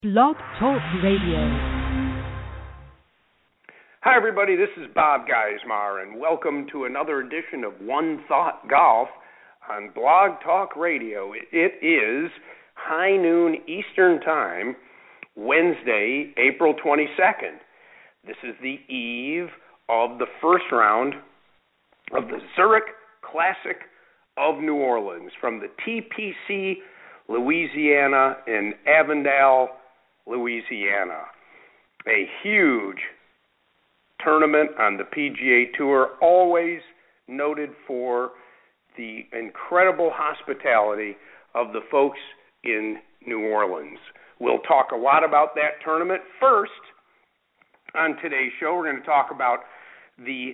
Blog Talk Radio. Hi, everybody. This is Bob Geismar, and welcome to another edition of One Thought Golf on Blog Talk Radio. It is high noon Eastern Time, Wednesday, April 22nd. This is the eve of the first round of the Zurich Classic of New Orleans from the TPC Louisiana in Avondale, Louisiana. A huge tournament on the PGA Tour, always noted for the incredible hospitality of the folks in New Orleans. We'll talk a lot about that tournament. First, on today's show, we're going to talk about the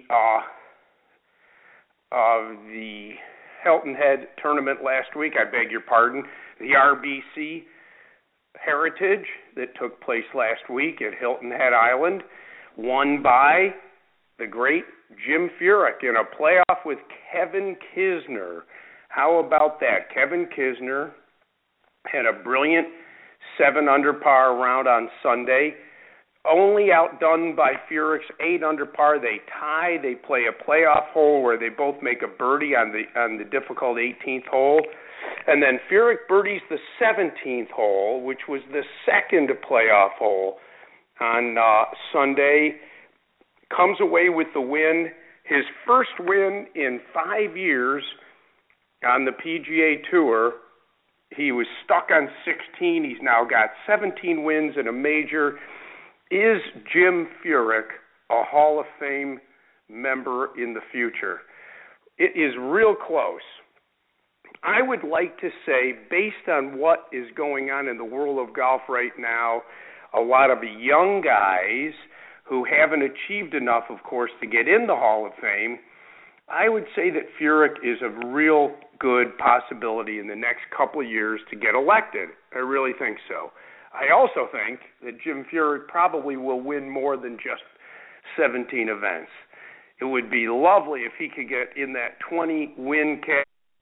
Hilton Head tournament last week. I beg your pardon. The RBC Heritage that took place last week at Hilton Head Island, won by the great Jim Furyk in a playoff with Kevin Kisner. How about that? Kevin Kisner had a brilliant 7 under par round on Sunday, only outdone by Furyk's 8 under par. They tie. They play a playoff hole where they both make a birdie on the difficult 18th hole. And then Furyk birdies the 17th hole, which was the second playoff hole on Sunday, comes away with the win, his first win in 5 years on the PGA Tour. He was stuck on 16. He's now got 17 wins in a major. Is Jim Furyk a Hall of Fame member in the future? It is real close. I would like to say, based on what is going on in the world of golf right now, a lot of young guys who haven't achieved enough, of course, to get in the Hall of Fame, I would say that Furyk is a real good possibility in the next couple of years to get elected. I really think so. I also think that Jim Furyk probably will win more than just 17 events. It would be lovely if he could get in that 20-win category.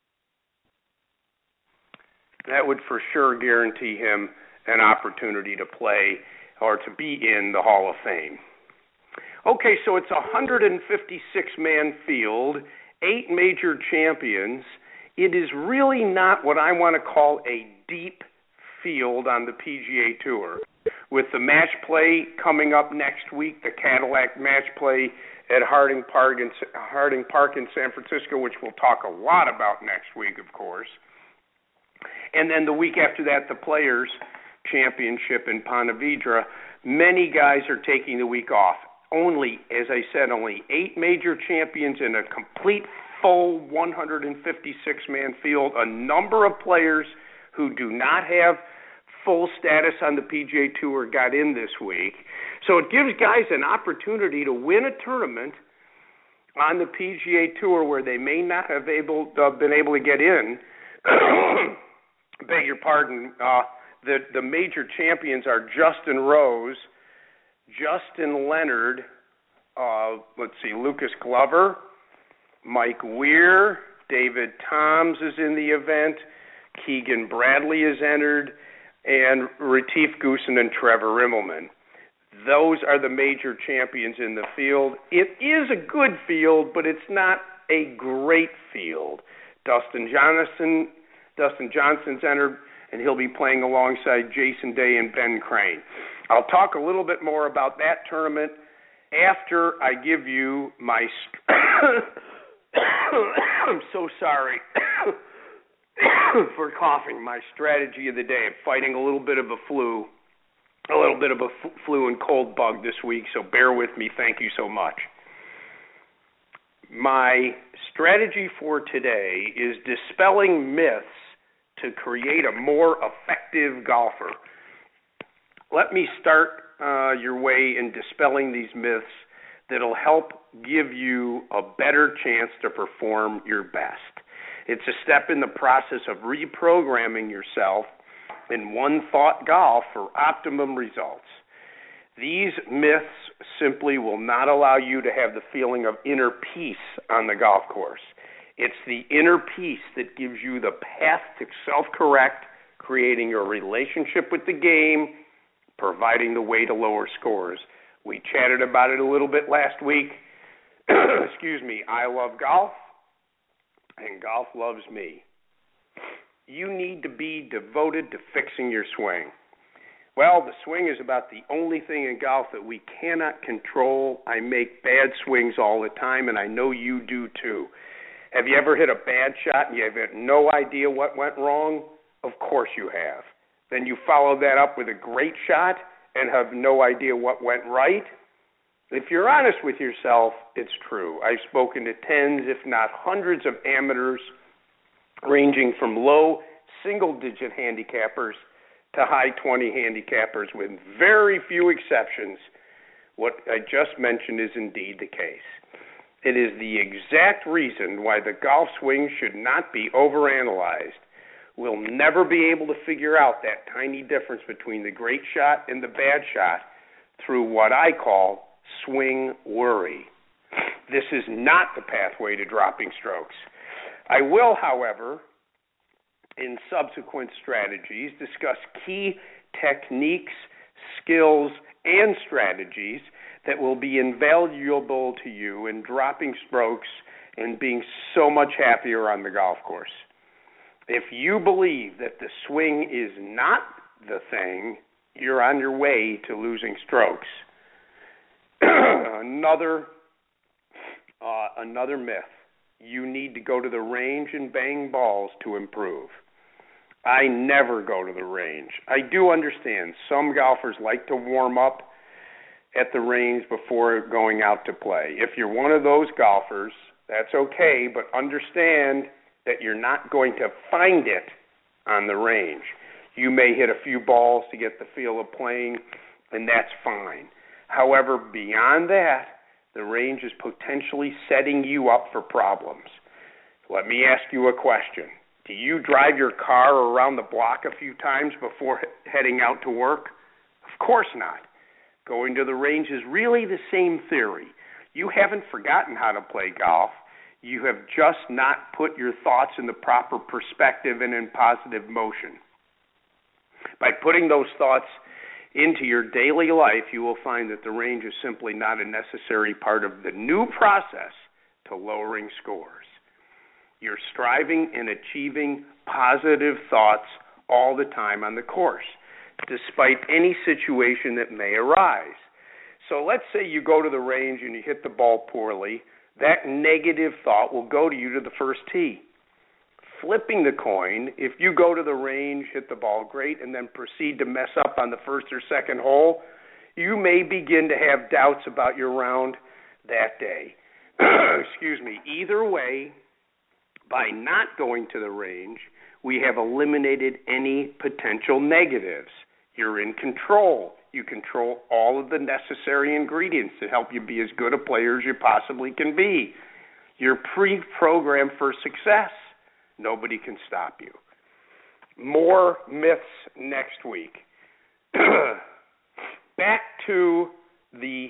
That would for sure guarantee him an opportunity to play or to be in the Hall of Fame. Okay, so it's a 156-man field, 8 major champions. It is really not what I want to call a deep field on the PGA Tour. With the match play coming up next week, the Cadillac match play at Harding Park in San Francisco, which we'll talk a lot about next week, of course. And then the week after that, the Players' Championship in Ponte Vedra. Many guys are taking the week off. Only, as I said, only 8 major champions in a complete full 156-man field. A number of players who do not have full status on the PGA Tour got in this week. So it gives guys an opportunity to win a tournament on the PGA Tour where they may not have been able to get in. Beg your pardon. The major champions are Justin Rose, Justin Leonard, Lucas Glover, Mike Weir, David Toms is in the event, Keegan Bradley is entered, and Retief Goosen and Trevor Immelman. Those are the major champions in the field. It is a good field, but it's not a great field. Dustin Johnson's entered, and he'll be playing alongside Jason Day and Ben Crane. I'll talk a little bit more about that tournament after I give you my I'm so sorry for coughing. My strategy of the day. I'm fighting a little bit of a flu and cold bug this week, so bear with me. Thank you so much. My strategy for today is dispelling myths to create a more effective golfer. Let me start your way in dispelling these myths that'll help give you a better chance to perform your best. It's a step in the process of reprogramming yourself in One Thought Golf for optimum results. These myths simply will not allow you to have the feeling of inner peace on the golf course. It's the inner peace that gives you the path to self-correct, creating your relationship with the game providing the way to lower scores. We chatted about it a little bit last week. Excuse me. I love golf, and golf loves me. You need to be devoted to fixing your swing. Well, the swing is about the only thing in golf that we cannot control. I make bad swings all the time, and I know you do too. Have you ever hit a bad shot and you have no idea what went wrong? Of course you have. Then you follow that up with a great shot and have no idea what went right? If you're honest with yourself, it's true. I've spoken to tens, if not hundreds, of amateurs ranging from low single-digit handicappers to high 20 handicappers with very few exceptions. What I just mentioned is indeed the case. It is the exact reason why the golf swing should not be overanalyzed. We'll never be able to figure out that tiny difference between the great shot and the bad shot through what I call swing worry. This is not the pathway to dropping strokes. I will, however, in subsequent strategies, discuss key techniques, skills, and strategies that will be invaluable to you in dropping strokes and being so much happier on the golf course. If you believe that the swing is not the thing, you're on your way to losing strokes. Another myth. You need to go to the range and bang balls to improve. I never go to the range. I do understand some golfers like to warm up at the range before going out to play. If you're one of those golfers, that's okay, but understand that you're not going to find it on the range. You may hit a few balls to get the feel of playing, and that's fine. However, beyond that, the range is potentially setting you up for problems. Let me ask you a question. Do you drive your car around the block a few times before heading out to work? Of course not. Going to the range is really the same theory. You haven't forgotten how to play golf. You have just not put your thoughts in the proper perspective and in positive motion. By putting those thoughts into your daily life, you will find that the range is simply not a necessary part of the new process to lowering scores. You're striving and achieving positive thoughts all the time on the course, despite any situation that may arise. So let's say you go to the range and you hit the ball poorly. That negative thought will go to you to the first tee. Flipping the coin, if you go to the range, hit the ball great, and then proceed to mess up on the first or second hole, you may begin to have doubts about your round that day. Excuse me. Either way, by not going to the range, we have eliminated any potential negatives. You're in control. You control all of the necessary ingredients to help you be as good a player as you possibly can be. You're pre-programmed for success. Nobody can stop you. More myths next week. Back to the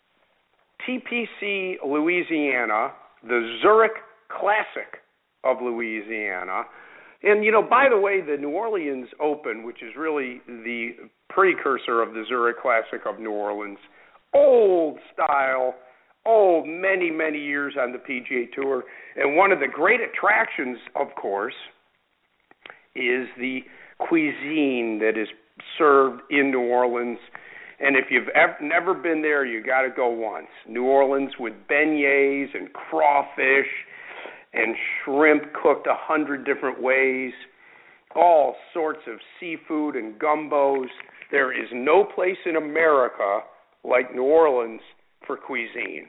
TPC Louisiana, the Zurich Classic of Louisiana. And, by the way, the New Orleans Open, which is really the precursor of the Zurich Classic of New Orleans, old style, many, many years on the PGA Tour. And one of the great attractions, of course, is the cuisine that is served in New Orleans. And if you've never been there, you got to go once. New Orleans with beignets and crawfish and shrimp cooked 100 different ways, all sorts of seafood and gumbos. There is no place in America like New Orleans for cuisine.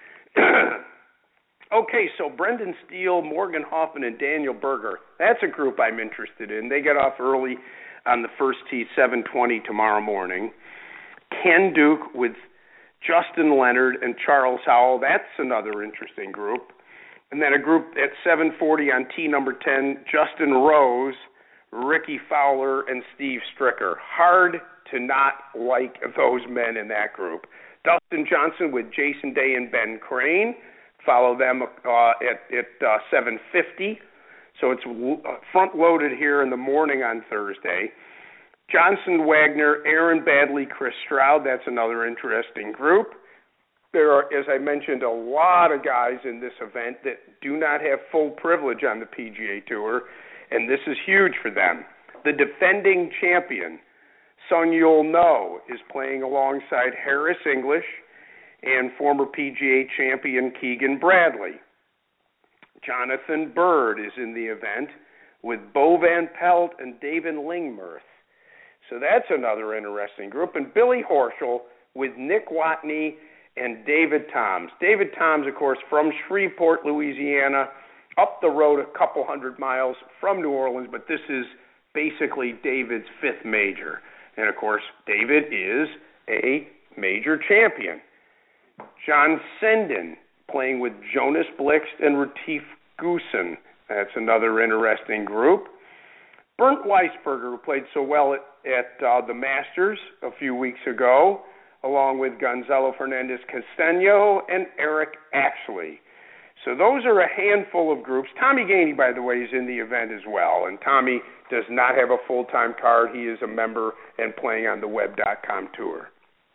Okay, so Brendan Steele, Morgan Hoffman, and Daniel Berger, that's a group I'm interested in. They get off early on the first tee, 7:20 tomorrow morning. Ken Duke with Justin Leonard and Charles Howell, that's another interesting group. And then a group at 7:40 on tee number 10, Justin Rose, Ricky Fowler, and Steve Stricker. Hard to not like those men in that group. Dustin Johnson with Jason Day and Ben Crane. Follow them at 7:50. So it's front-loaded here in the morning on Thursday. Johnson Wagner, Aaron Badley, Chris Stroud, that's another interesting group. There are, as I mentioned, a lot of guys in this event that do not have full privilege on the PGA Tour, and this is huge for them. The defending champion, Sung Yul No, is playing alongside Harris English and former PGA champion Keegan Bradley. Jonathan Bird is in the event with Bo Van Pelt and David Lingmerth. So that's another interesting group. And Billy Horschel with Nick Watney and David Toms. David Toms, of course, from Shreveport, Louisiana, up the road a couple hundred miles from New Orleans, but this is basically David's fifth major. And, of course, David is a major champion. John Senden playing with Jonas Blixt and Retief Goosen. That's another interesting group. Bernd Weisberger, who played so well at the Masters a few weeks ago, along with Gonzalo Fernandez-Castaño and Eric Ashley. So those are a handful of groups. Tommy Gainey, by the way, is in the event as well, and Tommy does not have a full-time card. He is a member and playing on the Web.com tour.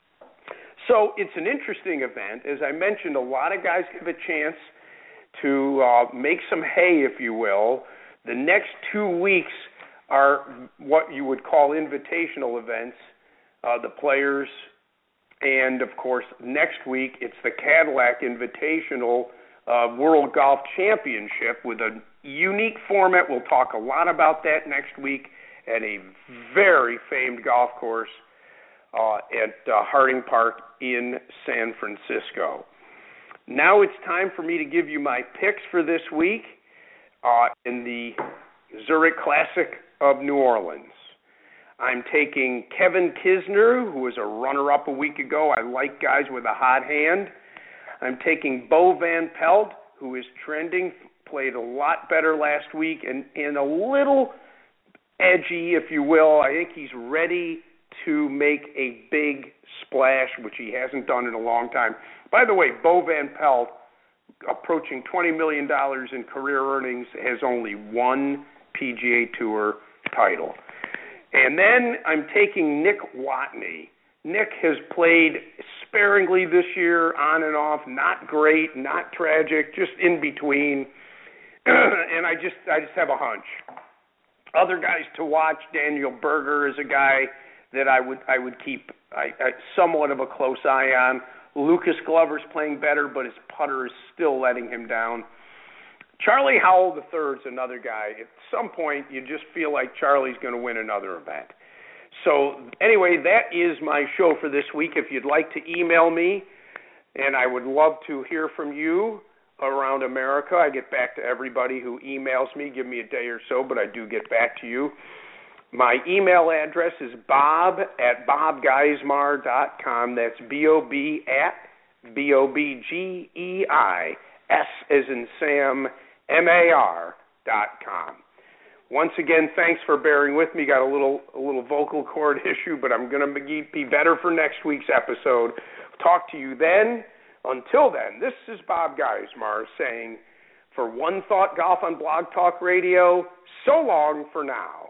So it's an interesting event. As I mentioned, a lot of guys have a chance to make some hay, if you will. The next 2 weeks are what you would call invitational events, the Players, and, of course, next week it's the Cadillac Invitational World Golf Championship with a unique format. We'll talk a lot about that next week at a very famed golf course at Harding Park in San Francisco. Now it's time for me to give you my picks for this week in the Zurich Classic of New Orleans. I'm taking Kevin Kisner, who was a runner-up a week ago. I like guys with a hot hand. I'm taking Bo Van Pelt, who is trending, played a lot better last week, and a little edgy, if you will. I think he's ready to make a big splash, which he hasn't done in a long time. By the way, Bo Van Pelt, approaching $20 million in career earnings, has only one PGA Tour title. And then I'm taking Nick Watney. Nick has played sparingly this year, on and off, not great, not tragic, just in between. And I just have a hunch. Other guys to watch, Daniel Berger is a guy that I would keep somewhat of a close eye on. Lucas Glover's playing better, but his putter is still letting him down. Charlie Howell III is another guy. At some point, you just feel like Charlie's going to win another event. So anyway, that is my show for this week. If you'd like to email me, and I would love to hear from you around America. I get back to everybody who emails me. Give me a day or so, but I do get back to you. My email address is bob@bobgeismar.com. That's B-O-B at B-O-B-G-E-I, S as in Sam, MAR.com. Once again, thanks for bearing with me. Got a little vocal cord issue, but I'm going to be better for next week's episode. Talk to you then. Until then, this is Bob Geismar saying, for One Thought Golf on Blog Talk Radio, so long for now.